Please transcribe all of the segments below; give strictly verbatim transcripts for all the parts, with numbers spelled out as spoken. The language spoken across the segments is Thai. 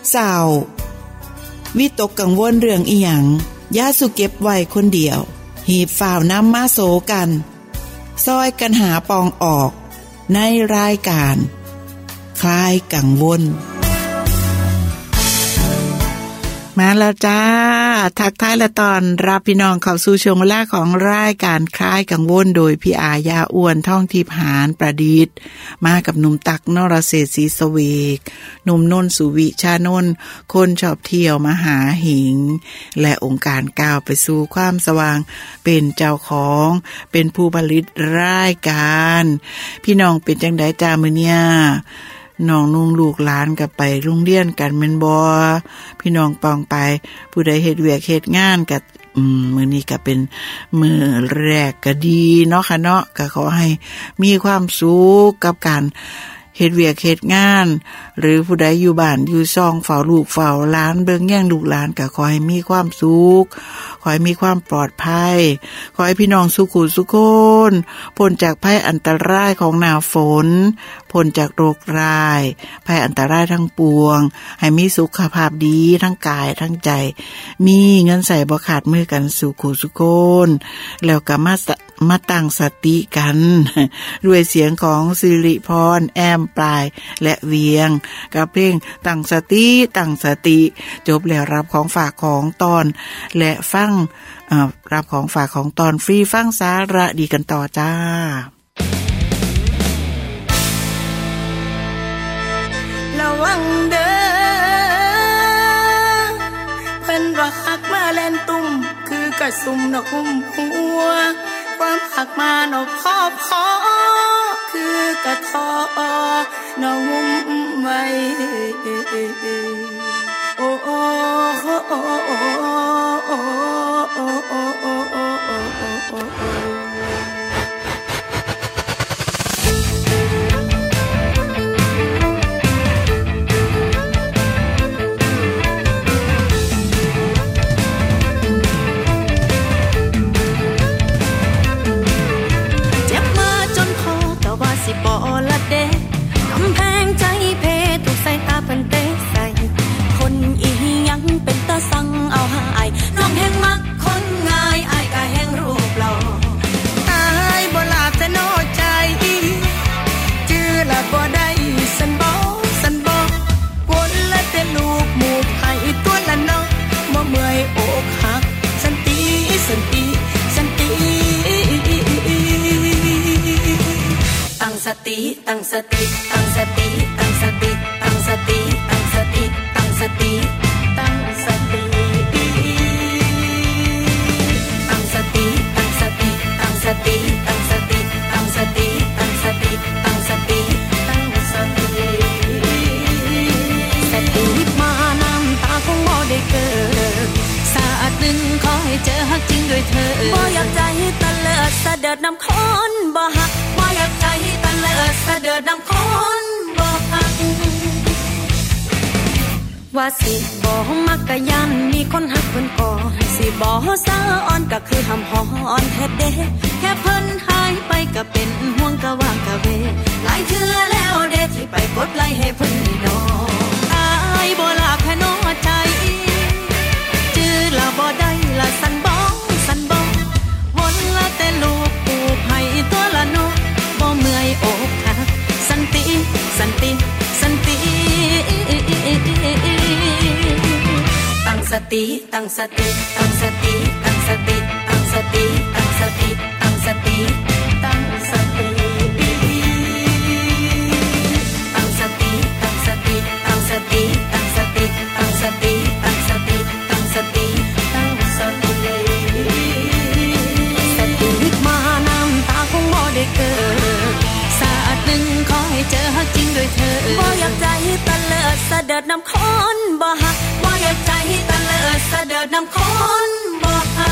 เศร้าวิตกกังวลเรื่องอีหยังอย่าสุเก็บไว้คนเดียวหีบฝ่าวนำมาโสกันซอยกันหาปองออกในรายการคลายกังวลมาแล้วจ้าทักทายและตอนรับพี่น้องเข้าสู่ช่วงเวลาของรายการคลายกังวลโดยพี่อายาอ้วนท่องทิพย์หารประดิษฐ์มากับหนุ่มตักนรเศรษฐ์ศรีสเวกหนุ่มนนท์สุวิชานนท์คนชอบเที่ยวมหาหิงและองค์การก้าวไปสู่ความสว่างเป็นเจ้าของเป็นผู้ผลิตรายการพี่น้องเป็นจังได๋จ้ามื้อเนี้ยน้องนุ่งลูกหลานก็ไปโรงเรียนกันแม่นบ่พี่น้องปองไปผู้ใดเฮ็ดเวียกเฮ็ดงานก็อืมมื้อนี้ก็เป็นมื้อแรกก็ดีเนาะค่ะเนาะก็ขอให้มีความสุขกับการเฮ็ดเวียกเฮ็ดงานหรือผู้ใดอยู่บ้านอยู่ซ่องเฝ้าลูกเฝ้าหลานเบิ่งแย่งลูกหลานก็ขอให้มีความสุขขอให้มีความปลอดภัยขอให้พี่น้องสุขสุขคนพ้นจากภัยอันตรายของหน้าฝนพ้นจากโรคร้ายภัยอันตรายทั้งปวงให้มีสุขภาพดีทั้งกายทั้งใจมีเงินใส่บ่ขาดมือกันสุขสุขคนแล้วก็มามาตั้งสติกันด้วยเสียงของสิริพรแอมปลายและเวียงกับเพลงตั้งสติตั้งสติจบแล้วรับของฝากของตอนและฟังเอ่อรับของฝากของตอนฟรีฟังสาระดีกันต่อจ้าระวังเด้อเพิ่นว่าหักมาแล่นตุ่มคือกระสุมนกหุ้มหัวความหักมานกพอพอคือกระทอนกหุ้มไว้โอ้โอ้โอ้โอ้โอ้โอ้โอ้โอ้โอ้โอ้โอ้สิบ่ละเด้กำแพงใจเพถูกใส่ตาเพิ่นเตะใส่คนอีหยังเป็นตาสั่งเอาหายน้องแฮงมักคนง่ายอ้ายก็แฮงรูปหล่ออ้ายบ่ลาแต่น้อใจจื้อละบ่ได้สันบ่สันบ่วนละแต่ลูกหมู่ให้ตัวละน้องบ่เมื่อยอกหักสันติสันติสันติตั้งสติตั้งสติตั้งสติตั้งสติตั้งสติตั้งสติตั้งสติตั้งสติตั้งสติตั้งสติตั้งสติตั้งสติตั้งสติตั้งสติตั้งสติตั้งสติสติมาน้ำตาคงบ่ได้เกิดสาดหนึ่งขอให้เจอฮักจริงด้วยเธอบ่อยากใจตะเลิดสะเดิดน้ำคนบ่ฮักบ่อยากใจตะเลิดสะเดิดน้ำคนบ่ฮักว่าสิบ่มักกะยันมีคนฮักเพิ่นก่อสิบ่ซาอ่อนก็คือหำหอนแท้เด้แค่เพิ่นหายไปก็เป็นห่วงก็ว่างก็เวหลายเทื่อแล้วเด้ที่ไปกดไลค์ให้เพิ่นดอกอายบ่ลาแค่น้อใจจื้อละบ่ได้ละสันบ่สันบ่วนละแต่ลูกปูให้ตัวละน้องบ่เมื่อยอกหักสันติสันติสันติตั้งสติตั้งสติตั้งสติตั้งสติตั้งสติตั้งสติตั้งสติตั้งสติตั้งสติตั้งสติตั้งสติตั้งสติตั้งสติตั้งสติตั้งสติตั้งสติสติมาน้ำตาคงบ่ได้เกิดสาดหนึ่งขอให้เจอฮักจริงด้วยเธอบ่อยากใจตะเลิดสะเดิดน้ำคนบ่ฮักบ่อยากใจตะเลิดสะเดิดน้ำคนบ่ฮัก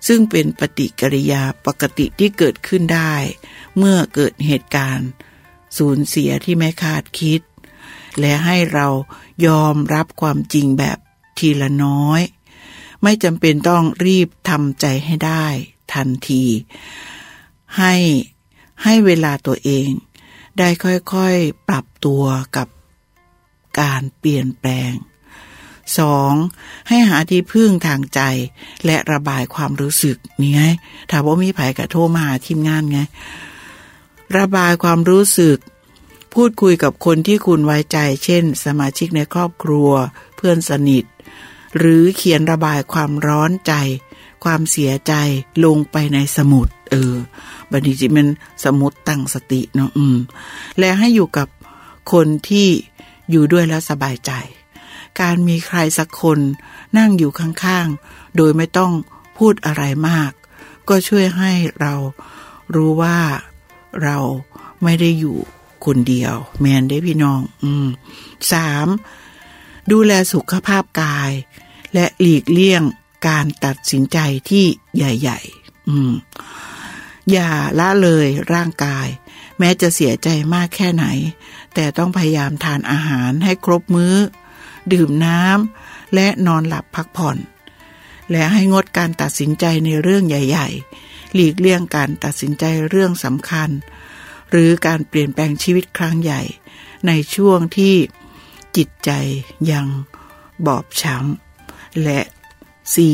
ซึ่งเป็นปฏิกิริยาปกติที่เกิดขึ้นได้เมื่อเกิดเหตุการณ์สูญเสียที่ไม่คาดคิดและให้เรายอมรับความจริงแบบทีละน้อยไม่จำเป็นต้องรีบทำใจให้ได้ทันทีให้ให้เวลาตัวเองได้ค่อยๆปรับตัวกับการเปลี่ยนแปลงสองให้หาที่พึ่งทางใจและระบายความรู้สึกนี่ไงถ้าว่ามีไผก็โทรมาหาทีมงานไงระบายความรู้สึกพูดคุยกับคนที่คุณไว้ใจเช่นสมาชิกในครอบครัวเพื่อนสนิทหรือเขียนระบายความร้อนใจความเสียใจลงไปในสมุดเออบัดนี้จิมันสมุดตั้งสติเนาะอืมและให้อยู่กับคนที่อยู่ด้วยแล้วสบายใจการมีใครสักคนนั่งอยู่ข้างๆโดยไม่ต้องพูดอะไรมากก็ช่วยให้เรารู้ว่าเราไม่ได้อยู่คนเดียวแม่นได้พี่น้องอืมสามดูแลสุขภาพกายและหลีกเลี่ยงการตัดสินใจที่ใหญ่ๆอืมอย่าละเลยร่างกายแม้จะเสียใจมากแค่ไหนแต่ต้องพยายามทานอาหารให้ครบมื้อดื่มน้ำและนอนหลับพักผ่อนและให้งดการตัดสินใจในเรื่องใหญ่ๆหลีกเลี่ยงการตัดสินใจเรื่องสำคัญหรือการเปลี่ยนแปลงชีวิตครั้งใหญ่ในช่วงที่จิตใจยังบอบช้ำและสี่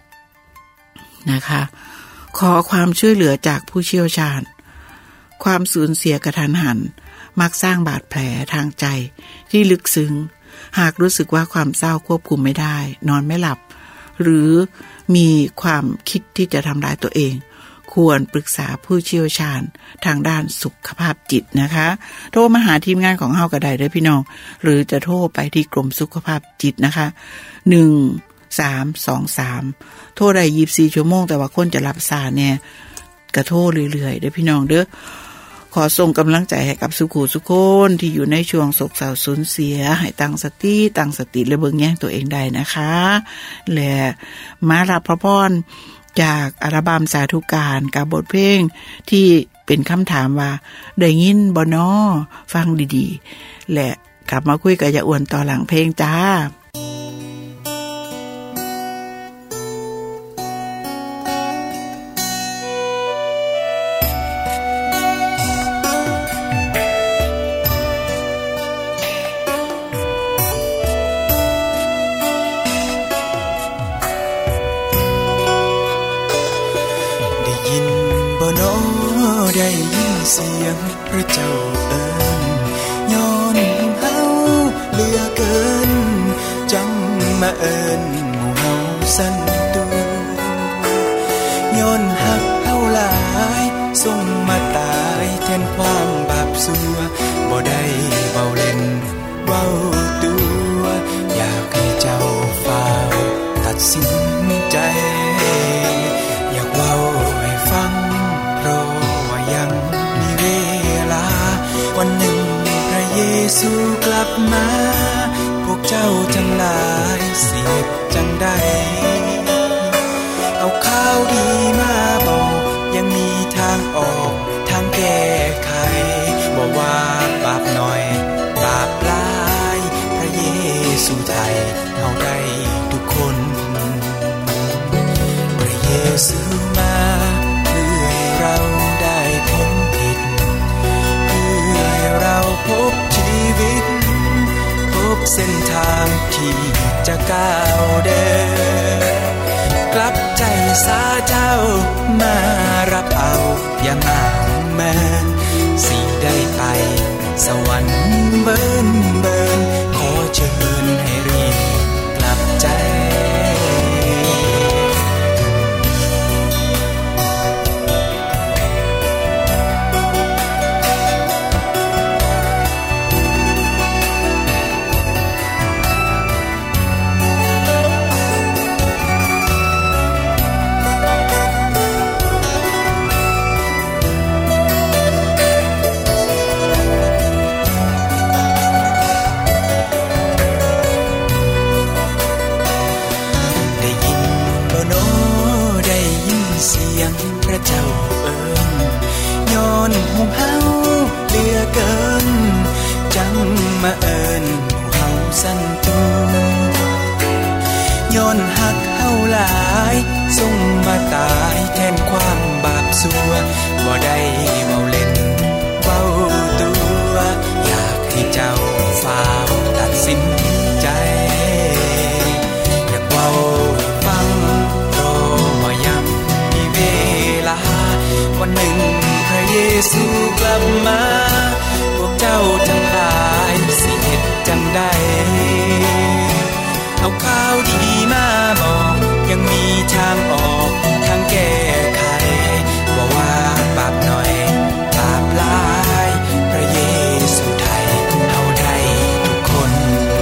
นะคะขอความช่วยเหลือจากผู้เชี่ยวชาญความสูญเสียกระทันหันมักสร้างบาดแผลทางใจที่ลึกซึ้งหากรู้สึกว่าความเศร้าควบคุมไม่ได้นอนไม่หลับหรือมีความคิดที่จะทำร้ายตัวเองควรปรึกษาผู้เชี่ยวชาญทางด้านสุขภาพจิตนะคะโทรมาหาทีมงานของเฮาก็ได้เด้อพี่น้องหรือจะโทรไปที่กรมสุขภาพจิตนะคะหนึ่งสามสองสามโทรได้ยี่สิบสี่ชั่วโมงแต่ว่าคนจะรับสายเนี่ยก็โทรเรื่อยๆเด้อพี่น้องเด้อขอส่งกำลังใจให้กับสุขุสุขคนที่อยู่ในช่วงโศกเศร้าสูญเสียให้ตั้งสติตั้งสติและเบิ่งแย่งตัวเองได้นะคะและมารับพระพรจากอัลบั้มสาธุการกับบทเพลงที่เป็นคำถามว่าได้ยินบ่น้อฟังดีๆและกลับมาคุยกับยาอ้วนต่อหลังเพลงจ้าได้ยินเสียงพระเจ้าเอิ้นย้อนเฮาเหลือเกินจังมาเอิ้นหมู่เฮาสั่นตูย้อนฮักเฮาหลายส่งมาตายแทนความบาปสัวบ่ได้เว้าเล่นเว้าตัวอยากให้เจ้าฟ้าตัดสินใจอยากเว้าให้ฟังเพราะยังมีเวลาวันหนึ่งพระเยซูกลับมาพวกเจ้าทั้งหลายเสียจังได้เอาข่าวดีมาบอกยังมีทางออกทางแก้ไขบอกว่าบาปน้อยบาปหลายพระเยซูไทยเอาได้ทุกคนพระเยซูมาเพื่อให้เราได้พ้นผิดเพื่อให้เราพบชีวิตพบเส้นทางที่จะก้าวเดินกลับใจสาเจ้ามารับเอาอย่ามาแม้สิได้ไปสวรรค์เบิ่นเบิ่นขอเชิญให้รีบกลับใจยงพระเจ้าเอิ้นย้อนหูเฮาเหลือเกินจังมาเอิ้นหูเฮาสั่นตูย้อนหักเฮาหลายส่งมาตายแทนความบาปสัวบ่ได้เว้าเล่นเว้าตัวอยากให้เจ้าฟ้าวตัดสินใจอยากเว้าฟังรอบ่ยามมีเวลาวันหนึ่งพระเยซูกลับมาพวกเจ้าทั้งหลายสิเฮ็ดจังได๋เอาข่าวดีมาบอกยังมีทางออกทางแก้ไขบ่ว่าบาปน้อยบาปหลายพระเยซูไทยเฮาได้ทุกคน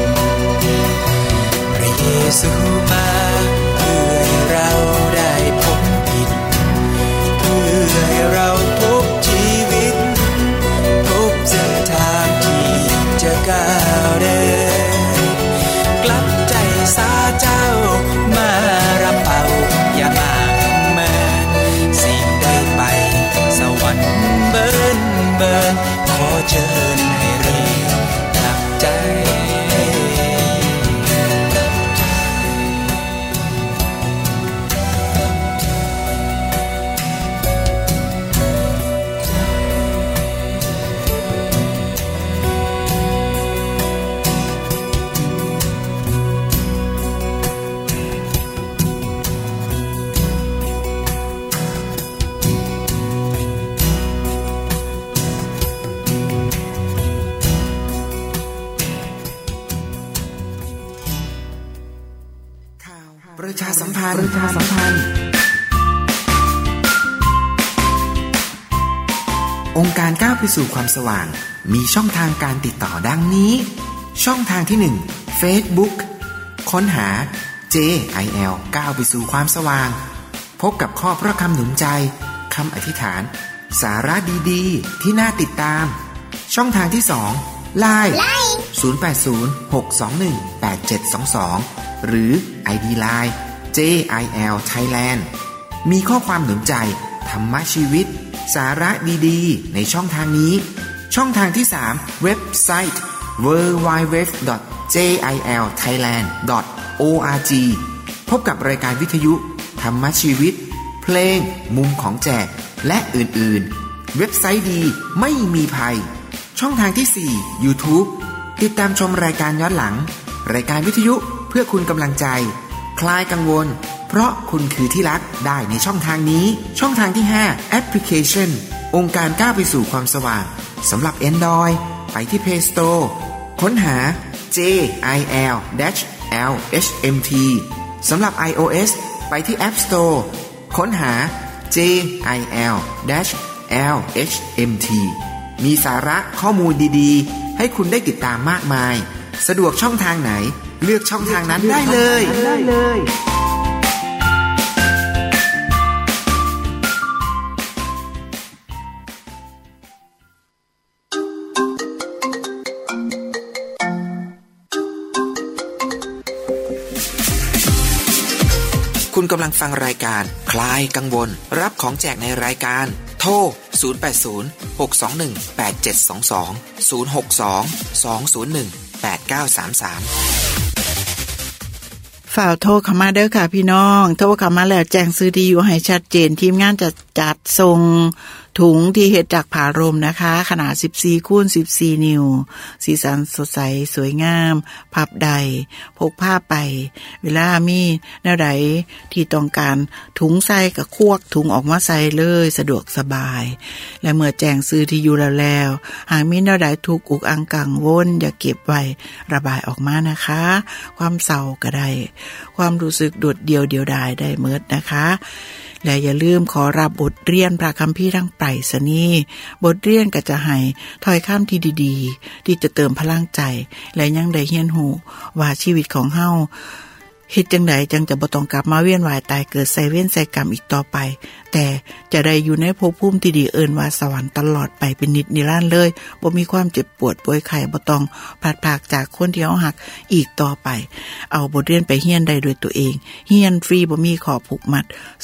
พระเยซูมาเพื่อให้เราได้พบผิดเพื่อให้เราพบชีวิตพบเส้นทางที่จะก้าวเดินกลับใจสาเจ้ามารับเอาอย่ามาเมินสิ่งใดไปสวรรค์เบิ่นเบิ่นขอเชิญให้รีบกลับใจประชาสัมพันธ์ประชาสัมพันธ์องค์การก้าวไปสู่ความสว่างมีช่องทางการติดต่อดังนี้ช่องทางที่หนึ่ง Facebook ค้นหา เจ ไอ แอล ก้าวไปสู่ความสว่างพบกับข้อพระคำหนุนใจคำอธิษฐานสาระดีๆที่น่าติดตามช่องทางที่สอง ไลน์ ศูนย์ แปด ศูนย์ หก สอง หนึ่ง แปด เจ็ด สอง สองหรือ ไอ ดี ไลน์ เจ ไอ แอล Thailand มีข้อความหนุนใจธรรมชีวิตสาระดีๆในช่องทางนี้ช่องทางที่สามเว็บไซต์ ดับเบิลยู ดับเบิลยู ดับเบิลยู ดอท เจ ไอ แอล ไทยแลนด์ ดอท โอ อาร์ จี พบกับรายการวิทยุธรรมชีวิตเพลงมุมของแจกและอื่นๆเว็บไซต์ดีไม่มีภัยช่องทางที่สี่ YouTube ติดตามชมรายการย้อนหลังรายการวิทยุเพื่อคุณกำลังใจคลายกังวลเพราะคุณคือที่รักได้ในช่องทางนี้ช่องทางที่ห้าแอปพลิเคชันองค์การก้าวไปสู่ความสว่างสำหรับ Android ไปที่ Play Store ค้นหา เจ ไอ แอล แอล เอช เอ็ม ที สำหรับ iOS ไปที่ App Store ค้นหา เจ ไอ แอล แอล เอช เอ็ม ที มีสาระข้อมูลดีๆให้คุณได้ติดตามมากมายสะดวกช่องทางไหนเลือกช่องทางนั้นได้เลยได้เลยคุณกำลังฟังรายการคลายกังวลรับของแจกในรายการโทรศูนย์ แปด ศูนย์ หก สอง หนึ่ง แปด เจ็ด สอง สอง ศูนย์ หก สอง สอง ศูนย์ หนึ่ง แปด เก้า สาม สามฝ่าวโทรเข้ามาเด้อค่ะพี่น้องโทรเข้ามาแล้วแจ้งซื้อที่อยู่ให้ชัดเจนทีมงานจะจัดส่งถุงที่เฮ็ดจากผ้าร่มนะคะขนาดสิบสี่คูณสิบสี่นิ้วสีสันสดใสสวยงามพับได้พกผ้าไปเวลามีแนวใดที่ต้องการถุงใส่ก็ควกถุงออกมาใส่เลยสะดวกสบายและเมื่อแจ้งซื้อที่อยู่แล้วแล้วหากมีแนวใดทุกข์อุกอังกังวลอย่าเก็บไว้ระบายออกมานะคะความเศร้าก็ได้ความรู้สึกโดดเดี่ยวเดียวดายได้เมิดนะคะและอย่าลืมขอรับบทเรียนพระคัมภีร์ทางไปรษณีย์บทเรียนก็จะให้ถ้อยคำที่ดีๆที่จะเติมพลังใจและยังได้เรียนรู้ว่าชีวิตของเฮาเฮ็ดจังไดจังจะบ่ต้องกลับมาเวียนว่ายตายเกิดใส่เวรใส่กรรมอีกต่อไปแต่จะได้อยู่ในภพภูมิที่ดีเอิ้นว่าสวรรค์ตลอดไปเป็นนิจนิรันดร์เลยบ่มีความเจ็บปวดป่วยไข้บ่ต้องพลัดพรากจากคนที่เฮารักอีกต่อไปเอาบทเรียนไปเรียนได้ด้วยตัวเองเรียนฟรีบ่มีข้อผูกมัดศูนย์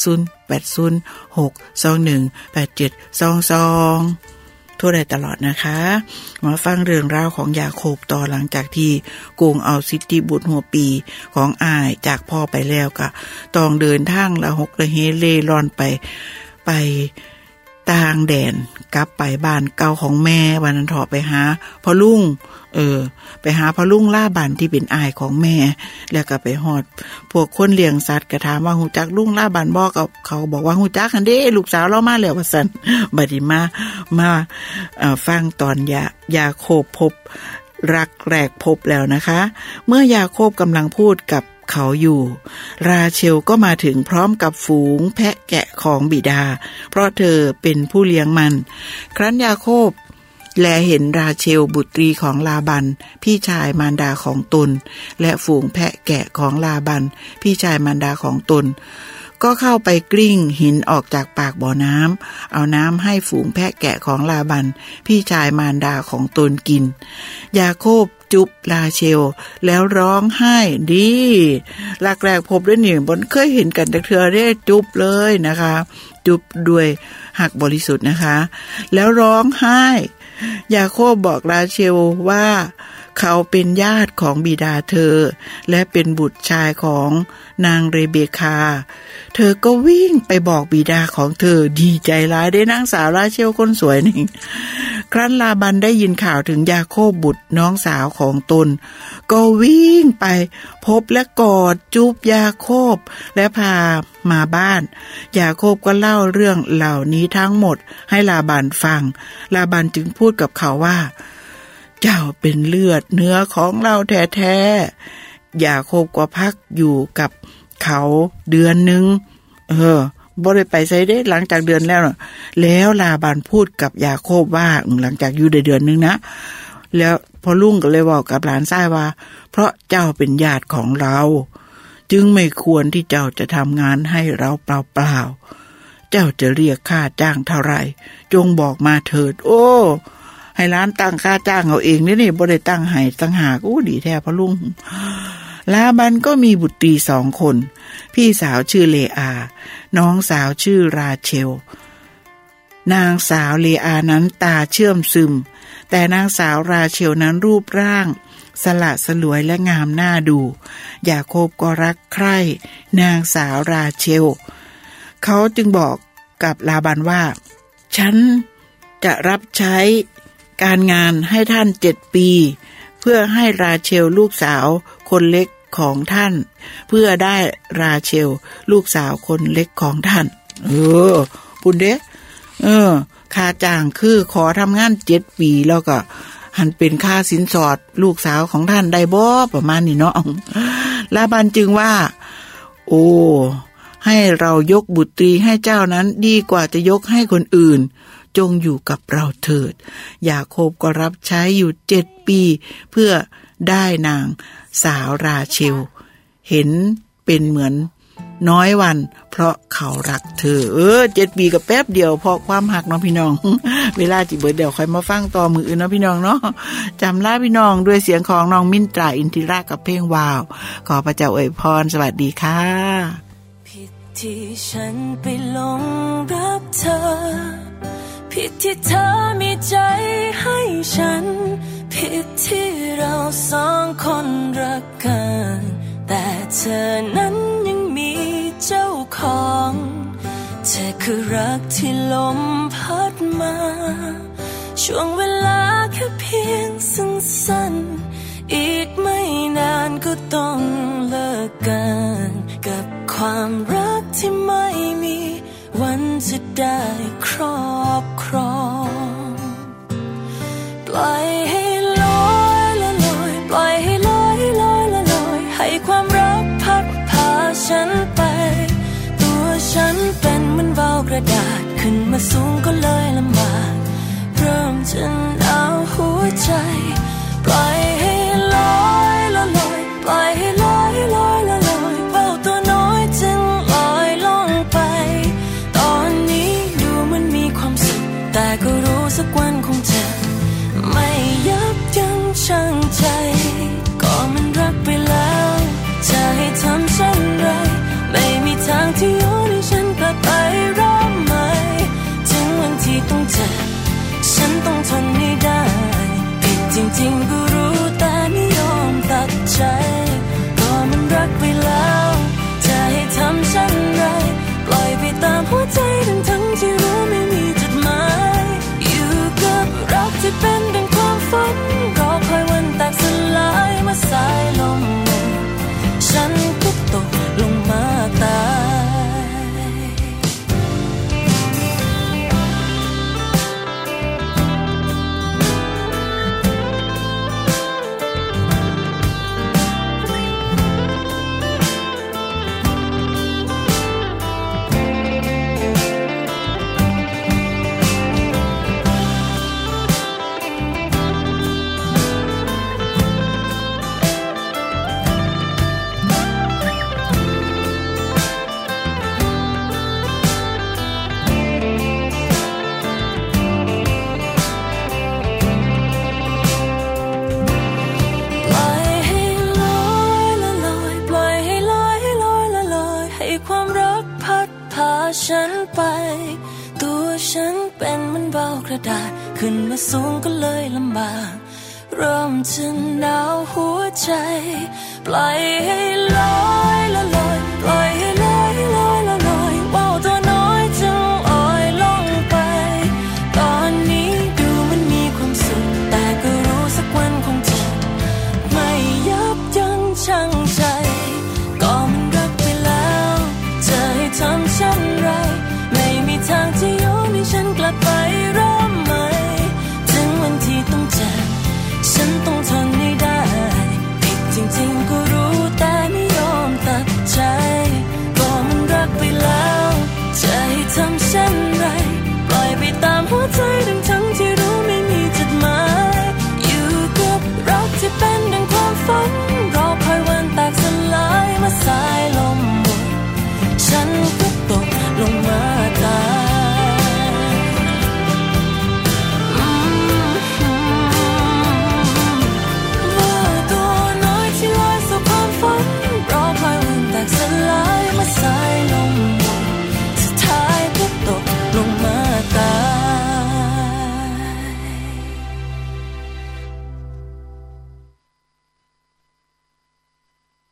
แปด ศูนย์ หก สอง หนึ่ง แปด เจ็ด สอง สองโทรได้ตลอดนะคะมาฟังเรื่องราวของยาโคบต่อหลังจากที่โกงเอาสิทธิบุตรหัวปีของอ้ายจากพ่อไปแล้วก็ต้องเดินทางละหกละเฮเล่ร่อนไปไปต่างแดนกลับไปบ้านเก่าของแม่วันนั้นเถาะไปหาพ่อลุงเออไปหาพ่อลุงล่าบันที่เป็นอ้ายของแม่แล้วก็ไปฮอดพวกคนเลี้ยงสัตว์ก็ถามว่าฮู้จักลุงล่าบันบ่ก็เขาบอกว่าฮู้จักคั่นเด้ลูกสาวเรามาแล้วว่าซั่นบัดนี้มามาเอ่อฟังตอนยายาโคบพบรักแรกพบแล้วนะคะเมื่อยาโคบกำลังพูดกับเขาอยู่ราเชลก็มาถึงพร้อมกับฝูงแพะแกะของบิดาเพราะเธอเป็นผู้เลี้ยงมันครั้นยาโคบแลเห็นราเชลบุตรีของลาบันพี่ชายมารดาของตนและฝูงแพะแกะของลาบันพี่ชายมารดาของตนก็เข้าไปกลิ้งหินออกจากปากบ่อน้ำเอาน้ำให้ฝูงแพะแกะของลาบันพี่ชายมารดาของตนกินยาโคบจุบราเชลแล้วร้องไห้ดีหลักแรกพบด้วยนี่บนเคยเห็นกันแต่เธอได้จุบเลยนะคะจุบด้วยหักบริสุทธิ์นะคะแล้วร้องไห้ยาโคบบอกราเชลว่าเขาเป็นญาติของบิดาเธอและเป็นบุตรชายของนางเรเบคาเธอก็วิ่งไปบอกบิดาของเธอดีใจร้ายได้นางสาวราเชลคนสวยนี่ครั้นลาบันได้ยินข่าวถึงยาโคบบุตรน้องสาวของตนก็วิ่งไปพบและกอดจูบยาโคบและพามาบ้านยาโคบก็เล่าเรื่องเหล่านี้ทั้งหมดให้ลาบันฟังลาบันจึงพูดกับเขาว่าเจ้าเป็นเลือดเนื้อของเราแท้ๆยาโคบก็พักอยู่กับเขาเดือนนึงเออบ่ได้ไปไสเด้หลังจากเดือนแล้วแล้วลาบันพูดกับยาโคบว่าหลังจากอยู่ได้เดือนนึงนะแล้วพอลุงก็เลยบอกกับหลานชายว่าเพราะเจ้าเป็นญาติของเราจึงไม่ควรที่เจ้าจะทำงานให้เราเปล่าๆเจ้าจะเรียกค่าจ้างเท่าไหร่จงบอกมาเถิดโอ้ให้ร้านตั้งค่าจ้างเอาเองนี่นี่บ่ได้ตั้งให้ตั้งหากอู้ดีแท้พ่อลุงลาบันก็มีบุตรีสองคนพี่สาวชื่อเลอาน้องสาวชื่อราเชลนางสาวเลอานั้นตาเชื่อมซึมแต่นางสาวราเชลนั้นรูปร่างสละสลวยและงามน่าดูยาโคบก็รักใคร่นางสาวราเชลเขาจึงบอกกับลาบันว่าฉันจะรับใช้การงานให้ท่านเจ็ดปีเพื่อให้ราเชลลูกสาวคนเล็กของท่านเพื่อได้ราเชลลูกสาวคนเล็กของท่านเออปุ่นเด้เออค่าจ้างคือขอทำงานเจ็ดปีแล้วก็หันเป็นค่าสินสอดลูกสาวของท่านได้บ่ประมาณนี้เนาะลาบันจึงว่าโอ้ให้เรายกบุตรีให้เจ้านั้นดีกว่าจะยกให้คนอื่นจงอยู่กับเราเถิดยาโคบก็รับใช้อยู่เจ็ดปีเพื่อได้นางสาวราเชลเห็นเป็นเหมือนน้อยวันเพราะเขารักเธอเออเจ็ดปีกับแป๊บเดียวพอความหักน้องพี่น้อง เวลาจิเบิดเดี๋ยวค่อยมาฟังต่อมืออื่นเนาะพี่น้องเนาะจำลาพี่น้องด้วยเสียงของน้องมินตราอินทิรากับเพลงวาวขอพระเจ้าอวยพรสวัสดีค่ะผิดที่ฉันไปหลงรักเธอผิดที่เธอมีใจให้ฉันผิดที่เราสองคนรักกันแต่เธอนั้นยังมีเจ้าของเธอคือรักที่ลมพัดมาช่วงเวลาแค่เพียงสั้นๆอีกไม่นานก็ต้องเลิกกันกับความรักที่ไม่มีวันจะได้ครอบครองปล่อยให้ลอยละลอยปล่อยให้ลอยลอยละลอยให้ความรักพัดพาฉันไปตัวฉันเป็นเหมือนวาวกระดาษขึ้นมาสูงก็เลยลำบากเริ่มจะหนาวหัวใจปล่อยให้ลอยละลอยปล่อยให้ลอยลอยละลอยว่าวตัวน้อยจึงลอยลงไปตอนนี้ดูมันมีความสุขแต่ก็รู้สักวันคงจะไม่ยับยั้งชั่งใจก็มันรักไปแล้วจะให้ทำเช่นไรไม่มีทางที่ย้อนให้ฉันกลับไปไปตัวฉันเป็นเหมือนเบากระดาษขึ้นมาสูงก็เลยลำบากเริ่มจะหนาวหัวใจปล่อยให้ลอยละลอยปล่อยให้